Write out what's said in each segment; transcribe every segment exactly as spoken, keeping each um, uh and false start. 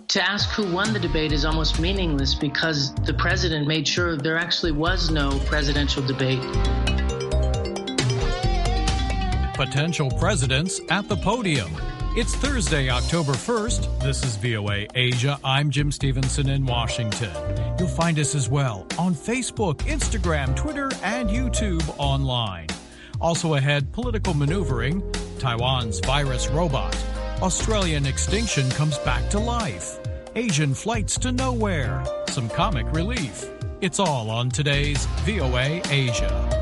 To ask who won the debate is almost meaningless because the president made sure there actually was no presidential debate. Potential presidents at the podium. It's Thursday, October first. This is V O A Asia. I'm Jim Stevenson in Washington. You'll find us as well on Facebook, Instagram, Twitter, and YouTube online. Also ahead, political maneuvering, Taiwan's virus robot, Australian extinction comes back to life, Asian flights to nowhere, some comic relief. It's all on today's V O A Asia.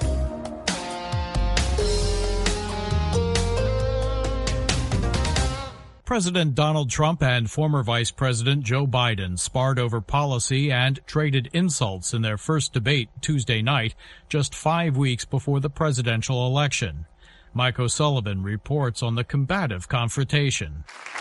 President Donald Trump and former Vice President Joe Biden sparred over policy and traded insults in their first debate Tuesday night, just five weeks before the presidential election. Mike O'Sullivan reports on the combative confrontation.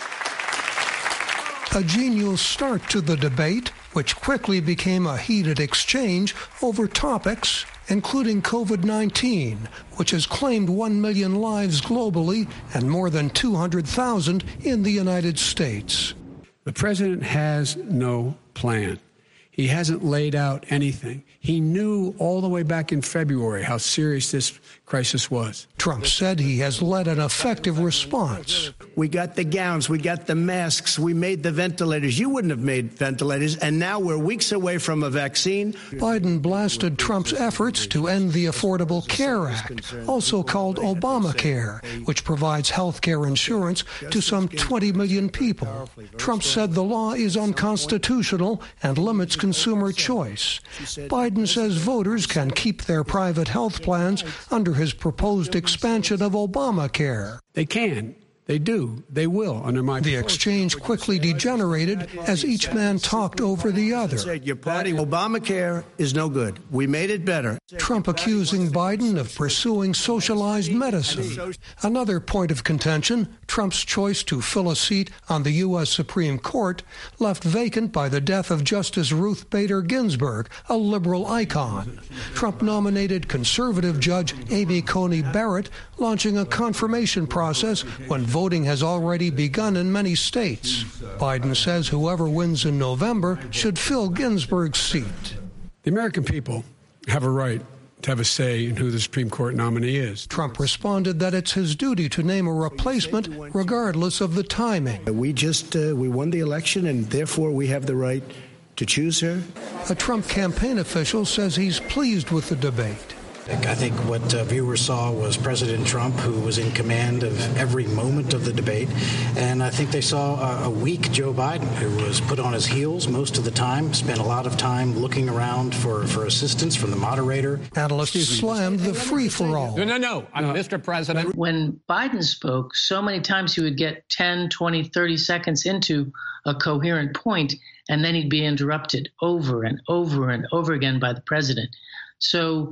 A genial start to the debate, which quickly became a heated exchange over topics including COVID nineteen, which has claimed one million lives globally and more than two hundred thousand in the United States. The president has no plan. He hasn't laid out anything. He knew all the way back in February how serious this crisis was. Trump said he has led an effective response. We got the gowns, we got the masks, we made the ventilators. You wouldn't have made ventilators, and now we're weeks away from a vaccine. Biden blasted Trump's efforts to end the Affordable Care Act, also called Obamacare, which provides health care insurance to some twenty million people. Trump said the law is unconstitutional and limits consumer choice. Biden says voters can keep their private health plans under his proposed expansion of Obamacare. They can. They do. They will under my The exchange quickly degenerated as each man talked over the other. Your party, Obamacare is no good. We made it better. Trump accusing Biden of pursuing socialized medicine. Another point of contention, Trump's choice to fill a seat on the U S Supreme Court left vacant by the death of Justice Ruth Bader Ginsburg, a liberal icon. Trump nominated conservative Judge Amy Coney Barrett, launching a confirmation process when voting has already begun in many states. Biden says whoever wins in November should fill Ginsburg's seat. The American people have a right to have a say in who the Supreme Court nominee is. Trump responded that it's his duty to name a replacement regardless of the timing. We just, uh, we won the election, and therefore we have the right to choose her. A Trump campaign official says he's pleased with the debate. I think what uh, viewers saw was President Trump, who was in command of every moment of the debate. And I think they saw a, a weak Joe Biden, who was put on his heels most of the time, spent a lot of time looking around for, for assistance from the moderator. Analysts slammed the free-for-all. No, no, no. I'm no. Mister President. When Biden spoke, so many times he would get ten, twenty, thirty seconds into a coherent point, and then he'd be interrupted over and over and over again by the president. So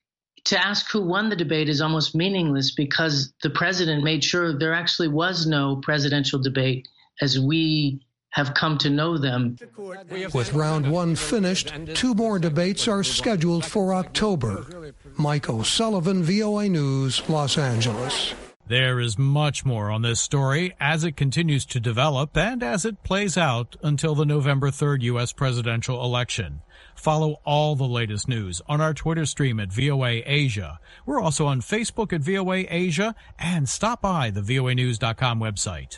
to ask who won the debate is almost meaningless because the president made sure there actually was no presidential debate as we have come to know them. With round one finished, two more debates are scheduled for October. Mike O'Sullivan, V O A News, Los Angeles. There is much more on this story as it continues to develop and as it plays out until the November third U S presidential election. Follow all the latest news on our Twitter stream at V O A Asia. We're also on Facebook at V O A Asia, and stop by the V O A news dot com website.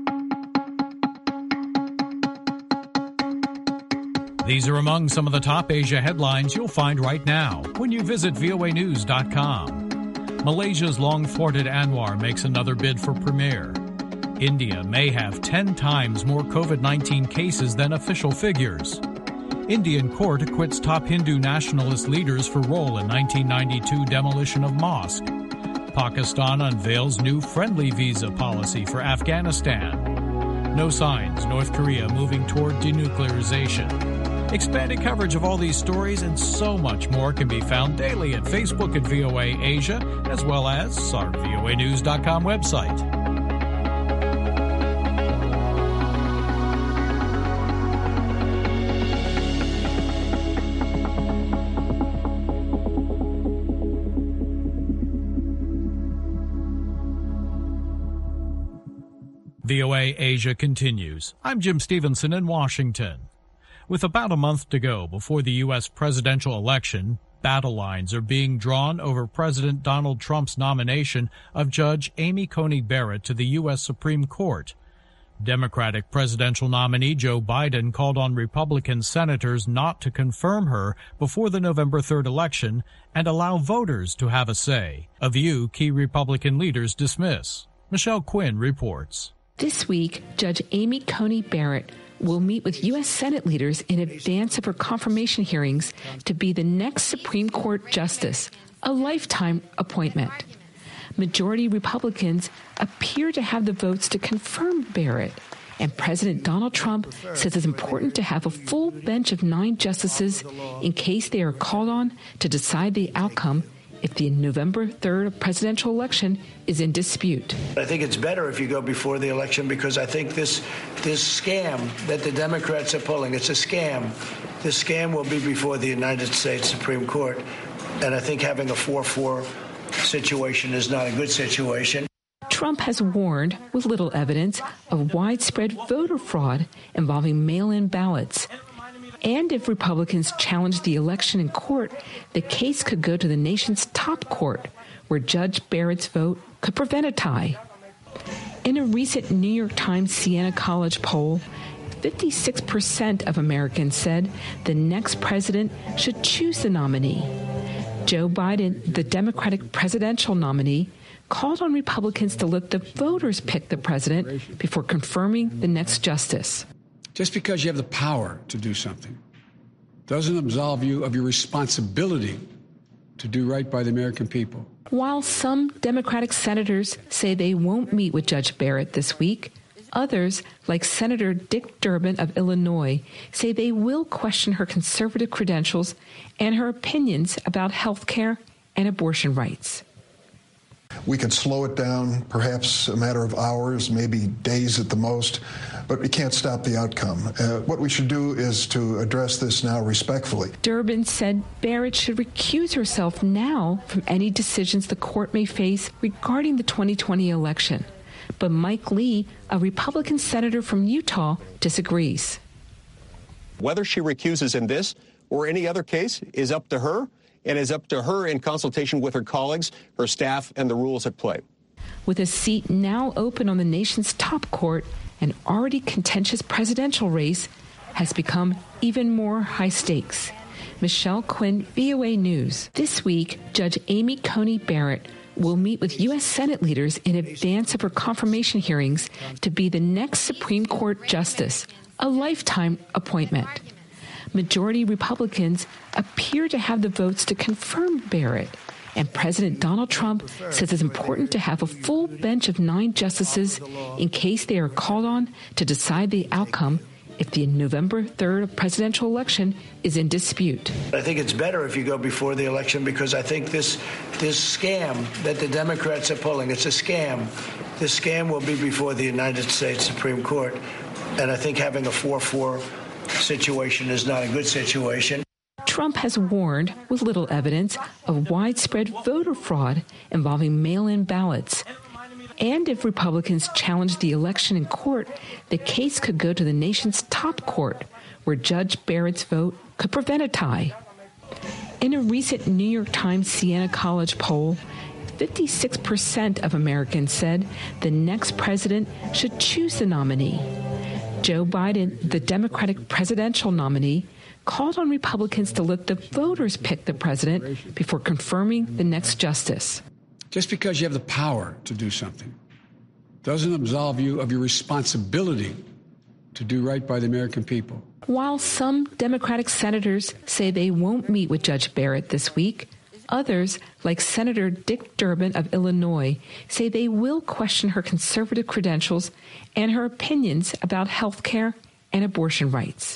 These are among some of the top Asia headlines you'll find right now when you visit V O A news dot com. Malaysia's long-thwarted Anwar makes another bid for premier. India may have ten times more COVID nineteen cases than official figures. Indian court acquits top Hindu nationalist leaders for role in nineteen ninety-two demolition of mosque. Pakistan unveils new friendly visa policy for Afghanistan. No signs North Korea moving toward denuclearization. Expanded coverage of all these stories and so much more can be found daily at Facebook at V O A Asia, as well as our V O A news dot com website. V O A Asia continues. I'm Jim Stevenson in Washington. With about a month to go before the U S presidential election, battle lines are being drawn over President Donald Trump's nomination of Judge Amy Coney Barrett to the U S Supreme Court. Democratic presidential nominee Joe Biden called on Republican senators not to confirm her before the November third election and allow voters to have a say, a view key Republican leaders dismiss. Michelle Quinn reports. This week, Judge Amy Coney Barrett will meet with U S Senate leaders in advance of her confirmation hearings to be the next Supreme Court justice, a lifetime appointment. Majority Republicans appear to have the votes to confirm Barrett, and President Donald Trump says it's important to have a full bench of nine justices in case they are called on to decide the outcome if the November third presidential election is in dispute. I think it's better if you go before the election because I think this this scam that the Democrats are pulling, it's a scam. This scam will be before the United States Supreme Court, and I think having a four four situation is not a good situation. Trump has warned, with little evidence, of widespread voter fraud involving mail-in ballots. And if Republicans challenge the election in court, the case could go to the nation's top court, where Judge Barrett's vote could prevent a tie. In a recent New York Times Siena College poll, fifty-six percent of Americans said the next president should choose the nominee. Joe Biden, the Democratic presidential nominee, called on Republicans to let the voters pick the president before confirming the next justice. Just because you have the power to do something doesn't absolve you of your responsibility to do right by the American people. While some Democratic senators say they won't meet with Judge Barrett this week, others, like Senator Dick Durbin of Illinois, say they will question her conservative credentials and her opinions about health care and abortion rights. We can slow it down, perhaps a matter of hours, maybe days at the most, but we can't stop the outcome. Uh, what we should do is to address this now respectfully. Durbin said Barrett should recuse herself now from any decisions the court may face regarding the twenty twenty election. But Mike Lee, a Republican senator from Utah, disagrees. Whether she recuses in this or any other case is up to her, and is up to her in consultation with her colleagues, her staff, and the rules at play. With a seat now open on the nation's top court, an already contentious presidential race has become even more high stakes. Michelle Quinn, V O A News. This week, Judge Amy Coney Barrett will meet with U S Senate leaders in advance of her confirmation hearings to be the next Supreme Court justice, a lifetime appointment. Majority Republicans appear to have the votes to confirm Barrett, and President Donald Trump says it's important to have a full bench of nine justices in case they are called on to decide the outcome if the November third presidential election is in dispute. I think it's better if you go before the election because I think this this scam that the Democrats are pulling, it's a scam. This scam will be before the United States Supreme Court, and I think having a four four situation is not a good situation. Trump has warned, with little evidence, of widespread voter fraud involving mail-in ballots. And if Republicans challenge the election in court, the case could go to the nation's top court, where Judge Barrett's vote could prevent a tie. In a recent New York Times Siena College poll, fifty-six percent of Americans said the next president should choose the nominee. Joe Biden, the Democratic presidential nominee, called on Republicans to let the voters pick the president before confirming the next justice. Just because you have the power to do something doesn't absolve you of your responsibility to do right by the American people. While some Democratic senators say they won't meet with Judge Barrett this week, others, like Senator Dick Durbin of Illinois, say they will question her conservative credentials and her opinions about health care and abortion rights.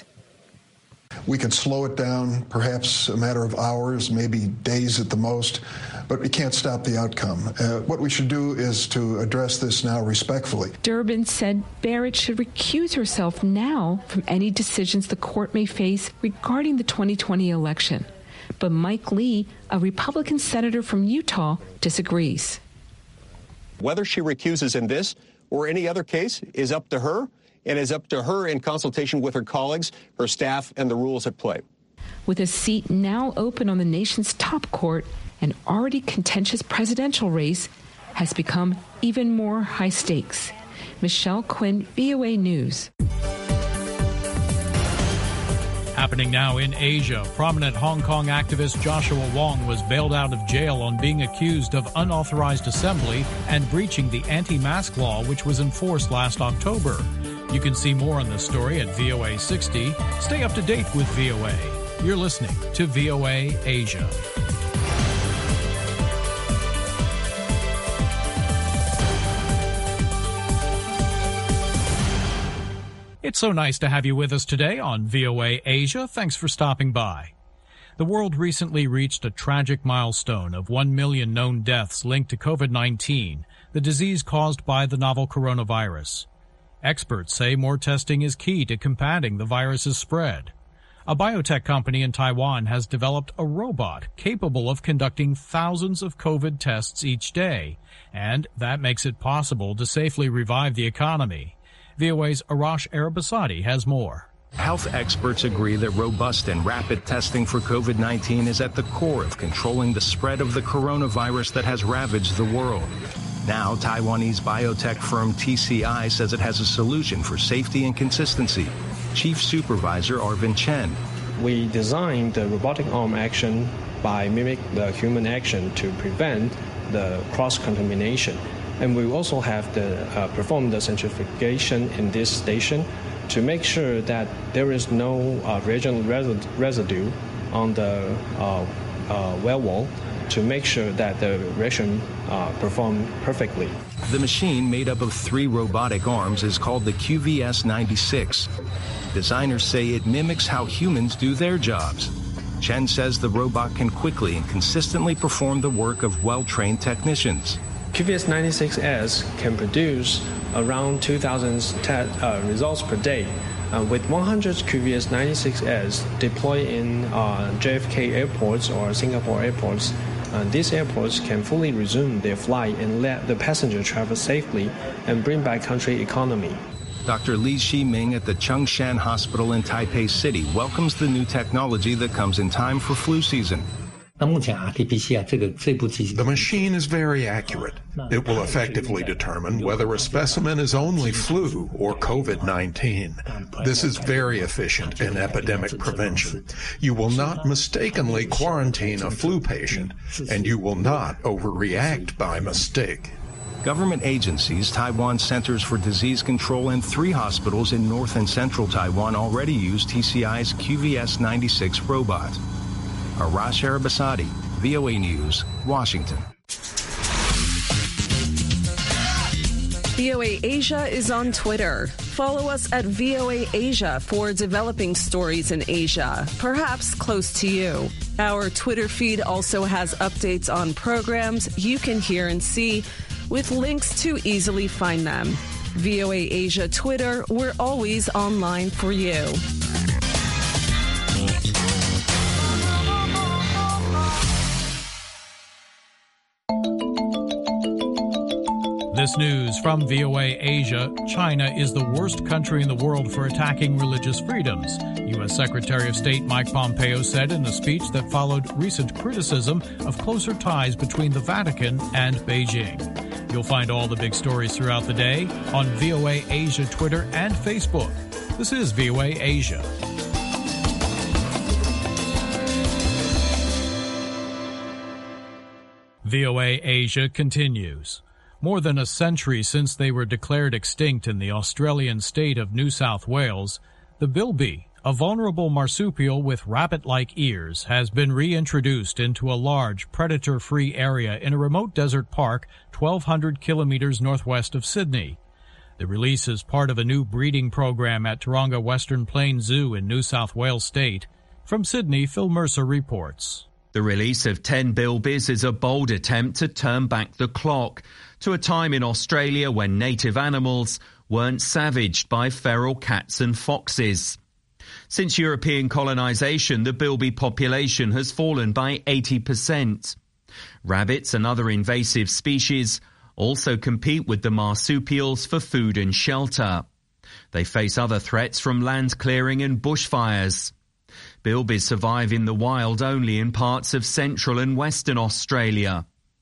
We can slow it down, perhaps a matter of hours, maybe days at the most, but we can't stop the outcome. Uh, what we should do is to address this now respectfully. Durbin said Barrett should recuse herself now from any decisions the court may face regarding the twenty twenty election. But Mike Lee, a Republican senator from Utah, disagrees. Whether she recuses in this or any other case is up to her and is up to her in consultation with her colleagues, her staff, and the rules at play. With a seat now open on the nation's top court, an already contentious presidential race has become even more high stakes. Michelle Quinn, V O A News. Happening now in Asia, prominent Hong Kong activist Joshua Wong was bailed out of jail on being accused of unauthorized assembly and breaching the anti-mask law, which was enforced last October. You can see more on this story at V O A sixty. Stay up to date with V O A. You're listening to V O A Asia. It's so nice to have you with us today on V O A Asia. Thanks for stopping by. The world recently reached a tragic milestone of one million known deaths linked to COVID nineteen, the disease caused by the novel coronavirus. Experts say more testing is key to combating the virus's spread. A biotech company in Taiwan has developed a robot capable of conducting thousands of COVID tests each day, and that makes it possible to safely revive the economy. V O A's Arash Arabasadi has more. Health experts agree that robust and rapid testing for COVID nineteen is at the core of controlling the spread of the coronavirus that has ravaged the world. Now, Taiwanese biotech firm T C I says it has a solution for safety and consistency. Chief Supervisor Arvin Chen. We designed the robotic arm action by mimic the human action to prevent the cross-contamination. And we also have the, uh, performed the centrifugation in this station to make sure that there is no uh, reagent res- residue on the uh, uh, well wall to make sure that the reaction uh, perform perfectly. The machine, made up of three robotic arms, is called the Q V S ninety-six. Designers say it mimics how humans do their jobs. Chen says the robot can quickly and consistently perform the work of well-trained technicians. Q V S ninety-six S can produce around two thousand te- uh, results per day. Uh, with one hundred Q V S ninety-six S deployed in uh, J F K airports or Singapore airports, uh, these airports can fully resume their flight and let the passenger travel safely and bring back country economy. Doctor Li Shiming at the Chongshan Hospital in Taipei City welcomes the new technology that comes in time for flu season. The machine is very accurate. It will effectively determine whether a specimen is only flu or COVID nineteen. This is very efficient in epidemic prevention. You will not mistakenly quarantine a flu patient, and you will not overreact by mistake. Government agencies, Taiwan Centers for Disease Control, and three hospitals in north and central Taiwan already use T C I's Q V S ninety-six robot. Arash Arabasadi, V O A News, Washington. V O A Asia is on Twitter. Follow us at V O A Asia for developing stories in Asia, perhaps close to you. Our Twitter feed also has updates on programs you can hear and see, with links to easily find them. V O A Asia Twitter, we're always online for you. This news from V O A Asia. China is the worst country in the world for attacking religious freedoms, U S Secretary of State Mike Pompeo said in a speech that followed recent criticism of closer ties between the Vatican and Beijing. You'll find all the big stories throughout the day on V O A Asia Twitter and Facebook. This is V O A Asia. V O A Asia continues. More than a century since they were declared extinct in the Australian state of New South Wales, the bilby, a vulnerable marsupial with rabbit-like ears, has been reintroduced into a large, predator-free area in a remote desert park twelve hundred kilometers northwest of Sydney. The release is part of a new breeding program at Taronga Western Plains Zoo in New South Wales State. From Sydney, Phil Mercer reports. The release of ten bilbies is a bold attempt to turn back the clock to a time in Australia when native animals weren't savaged by feral cats and foxes. Since European colonisation, the bilby population has fallen by eighty percent. Rabbits and other invasive species also compete with the marsupials for food and shelter. They face other threats from land clearing and bushfires. Bilbies survive in the wild only in parts of central and western Australia.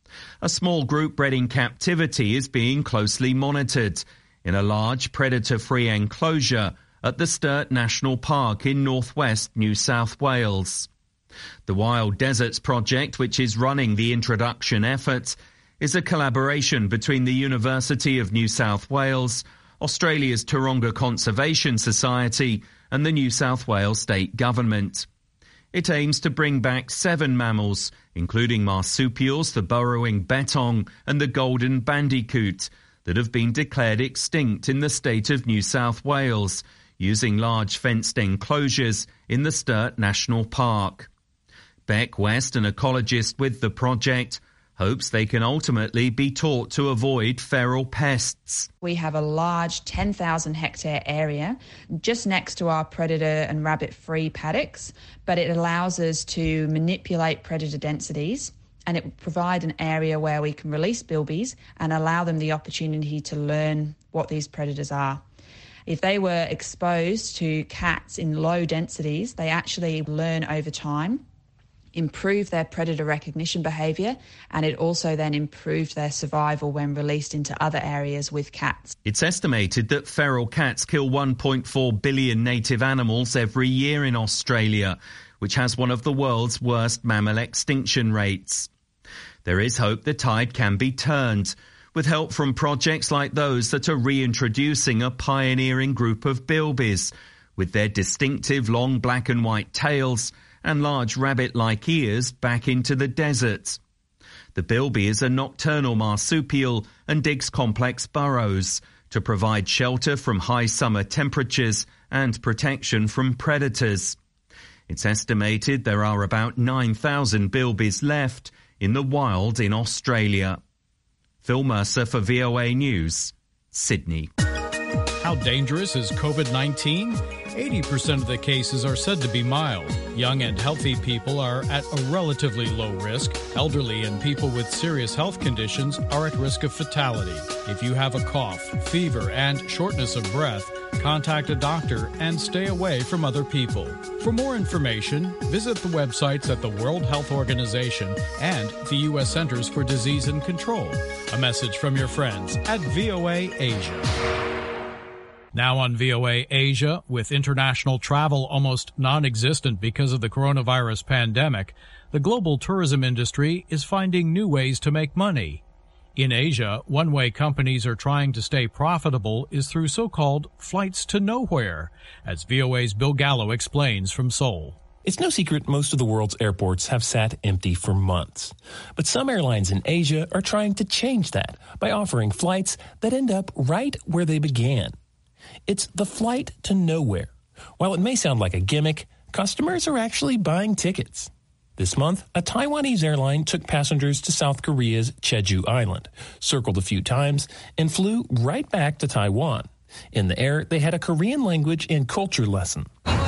A small group bred in captivity is being closely monitored in a large predator-free enclosure at the Sturt National Park in northwest New South Wales. The Wild Deserts Project, which is running the introduction effort, is a collaboration between the University of New South Wales, Australia's Taronga Conservation Society and the New South Wales State Government. It aims to bring back seven mammals, including marsupials, the burrowing bettong and the golden bandicoot, that have been declared extinct in the state of New South Wales, using large fenced enclosures in the Sturt National Park. Beck West, an ecologist with the project, hopes they can ultimately be taught to avoid feral pests. We have a large ten thousand hectare area just next to our predator and rabbit-free paddocks, but it allows us to manipulate predator densities, and it will provide an area where we can release bilbies and allow them the opportunity to learn what these predators are. If they were exposed to cats in low densities, they actually learn over time, improve their predator recognition behaviour, and it also then improved their survival when released into other areas with cats. It's estimated that feral cats kill one point four billion native animals every year in Australia, which has one of the world's worst mammal extinction rates. There is hope the tide can be turned, with help from projects like those that are reintroducing a pioneering group of bilbies, with their distinctive long black and white tails and large rabbit-like ears back into the desert. The bilby is a nocturnal marsupial and digs complex burrows to provide shelter from high summer temperatures and protection from predators. It's estimated there are about nine thousand bilbies left in the wild in Australia. Phil Mercer for V O A News, Sydney. How dangerous is COVID nineteen? eighty percent of the cases are said to be mild. Young and healthy people are at a relatively low risk. Elderly and people with serious health conditions are at risk of fatality. If you have a cough, fever, and shortness of breath, contact a doctor and stay away from other people. For more information, visit the websites at the World Health Organization and the U S Centers for Disease and Control. A message from your friends at V O A Asia. Now on V O A Asia, with international travel almost non-existent because of the coronavirus pandemic, the global tourism industry is finding new ways to make money. In Asia, one way companies are trying to stay profitable is through so-called flights to nowhere, as V O A's Bill Gallo explains from Seoul. It's no secret most of the world's airports have sat empty for months. But some airlines in Asia are trying to change that by offering flights that end up right where they began. It's the flight to nowhere. While it may sound like a gimmick, customers are actually buying tickets. This month, a Taiwanese airline took passengers to South Korea's Jeju Island, circled a few times, and flew right back to Taiwan. In the air, they had a Korean language and culture lesson.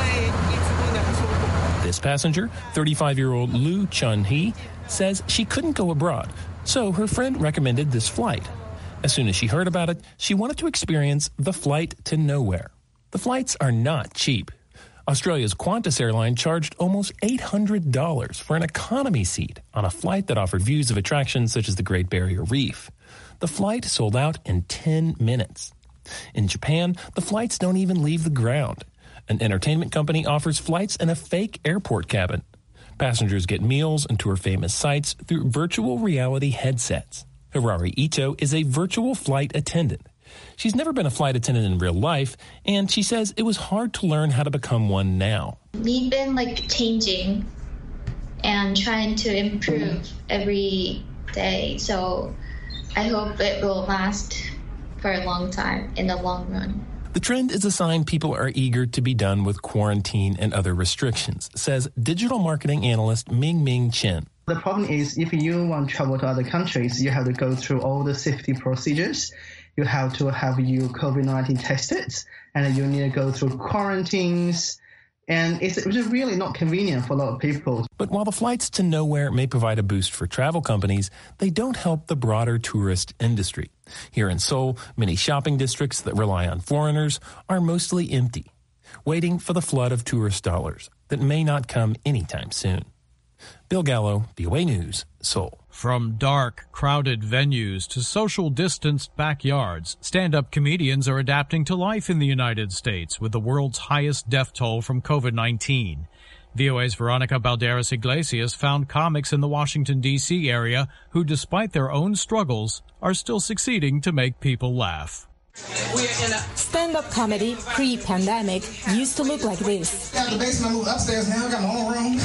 This passenger, thirty-five-year-old Lu Chun-hee, says she couldn't go abroad, so her friend recommended this flight. As soon as she heard about it, she wanted to experience the flight to nowhere. The flights are not cheap. Australia's Qantas airline charged almost eight hundred dollars for an economy seat on a flight that offered views of attractions such as the Great Barrier Reef. The flight sold out in ten minutes. In Japan, the flights don't even leave the ground. An entertainment company offers flights in a fake airport cabin. Passengers get meals and tour famous sites through virtual reality headsets. Hirari Ito is a virtual flight attendant. She's never been a flight attendant in real life, and she says it was hard to learn how to become one now. We've been like changing and trying to improve every day, so I hope it will last for a long time in the long run. The trend is a sign people are eager to be done with quarantine and other restrictions, says digital marketing analyst Ming Ming Chen. The problem is if you want to travel to other countries, you have to go through all the safety procedures. You have to have your COVID nineteen tested, and you need to go through quarantines. And it's really not convenient for a lot of people. But while the flights to nowhere may provide a boost for travel companies, they don't help the broader tourist industry. Here in Seoul, many shopping districts that rely on foreigners are mostly empty, waiting for the flood of tourist dollars that may not come anytime soon. Bill Gallo, V O A News, Seoul. From dark, crowded venues to social distanced backyards, stand-up comedians are adapting to life in the United States with the world's highest death toll from COVID nineteen. V O A's Veronica Balderas Iglesias found comics in the Washington, D C area who, despite their own struggles, are still succeeding to make people laugh. Stand-up comedy pre-pandemic used to look like this. Got the basement, I moved upstairs now, I got my own room.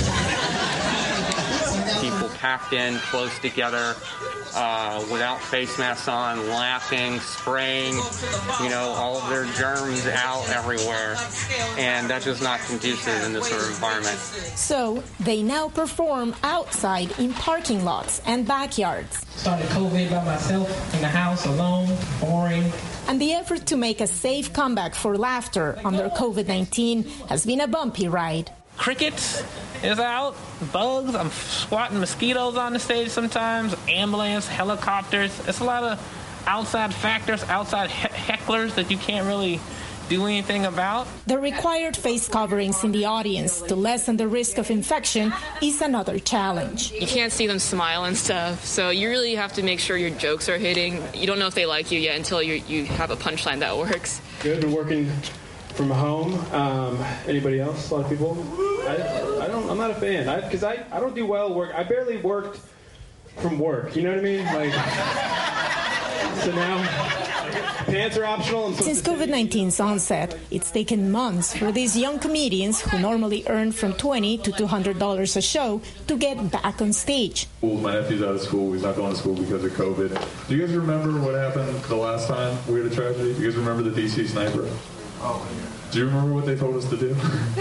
People packed in, close together, uh, without face masks on, laughing, spraying, you know, all of their germs out everywhere. And that's just not conducive in this sort of environment. So they now perform outside in parking lots and backyards. Started COVID by myself in the house alone, boring. And the effort to make a safe comeback for laughter under COVID nineteen has been a bumpy ride. Crickets is out, bugs, I'm squatting mosquitoes on the stage sometimes, ambulance, helicopters. It's a lot of outside factors, outside he- hecklers that you can't really do anything about. The required face coverings in the audience to lessen the risk of infection is another challenge. You can't see them smile and stuff, so you really have to make sure your jokes are hitting. You don't know if they like you yet until you you have a punchline that works. Good, been working from home. Um, anybody else? A lot of people? I, I don't, I'm not a fan, because I, I, I don't do well work. I barely worked from work, you know what I mean? Like, so now, pants are optional. And so Since COVID nineteen's onset, it's taken months for these young comedians who normally earn from twenty to two hundred dollars a show to get back on stage. My nephew's out of school. He's not going to school because of COVID. Do you guys remember what happened the last time we had a tragedy? Do you guys remember the D C sniper? Oh, yeah. Do you remember what they told us to do?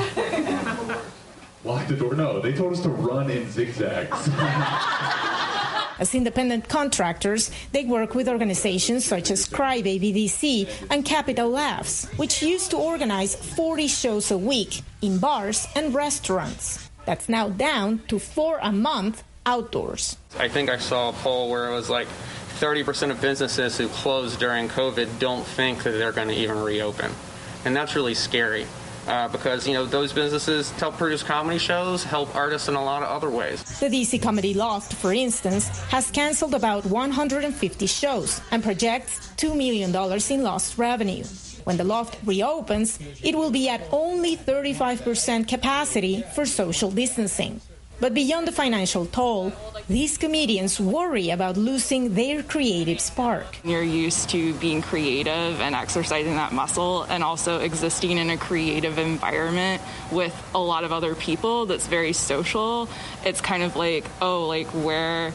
Lock the door? No, they told us to run in zigzags. As independent contractors, they work with organizations such as Crybaby D C and Capital Laughs, which used to organize forty shows a week in bars and restaurants. That's now down to four a month outdoors. I think I saw a poll where it was like thirty percent of businesses who closed during COVID don't think that they're going to even reopen. And that's really scary. Uh, because, you know, those businesses help produce comedy shows, help artists in a lot of other ways. The D C Comedy Loft, for instance, has canceled about one hundred fifty shows and projects two million dollars in lost revenue. When the Loft reopens, it will be at only thirty-five percent capacity for social distancing. But beyond the financial toll, these comedians worry about losing their creative spark. You're used to being creative and exercising that muscle and also existing in a creative environment with a lot of other people that's very social. It's kind of like, oh, like where...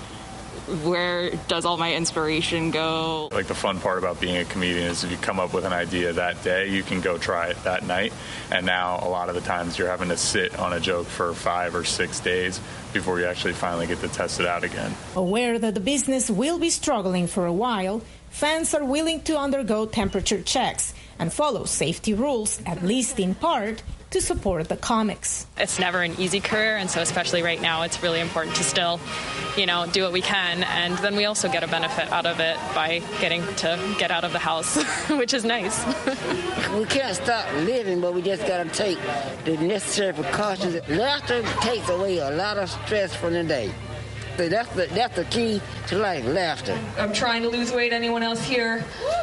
where does all my inspiration go? Like the fun part about being a comedian is if you come up with an idea that day, you can go try it that night. And now a lot of the times you're having to sit on a joke for five or six days before you actually finally get to test it out again. Aware that the business will be struggling for a while, fans are willing to undergo temperature checks and follow safety rules, at least in part, to support the comics. It's never an easy career, and so especially right now, it's really important to still, you know, do what we can. And then we also get a benefit out of it by getting to get out of the house, which is nice. We can't stop living, but we just got to take the necessary precautions. Laughter takes away a lot of stress from the day. So that's the, that's the key to life, laughter. I'm trying to lose weight. Anyone else here?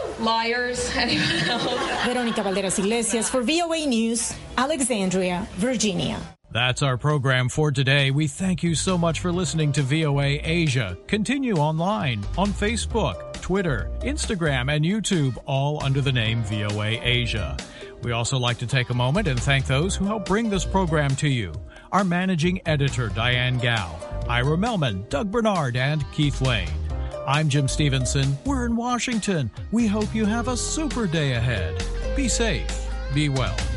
Liars? Anyone else? Veronica Balderas Iglesias for V O A News, Alexandria, Virginia. That's our program for today. We thank you so much for listening to V O A Asia. Continue online on Facebook, Twitter, Instagram, and YouTube, all under the name V O A Asia. We also like to take a moment and thank those who help bring this program to you. Our managing editor, Diane Gao, Ira Melman, Doug Bernard, and Keith Lane. I'm Jim Stevenson. We're in Washington. We hope you have a super day ahead. Be safe. Be well.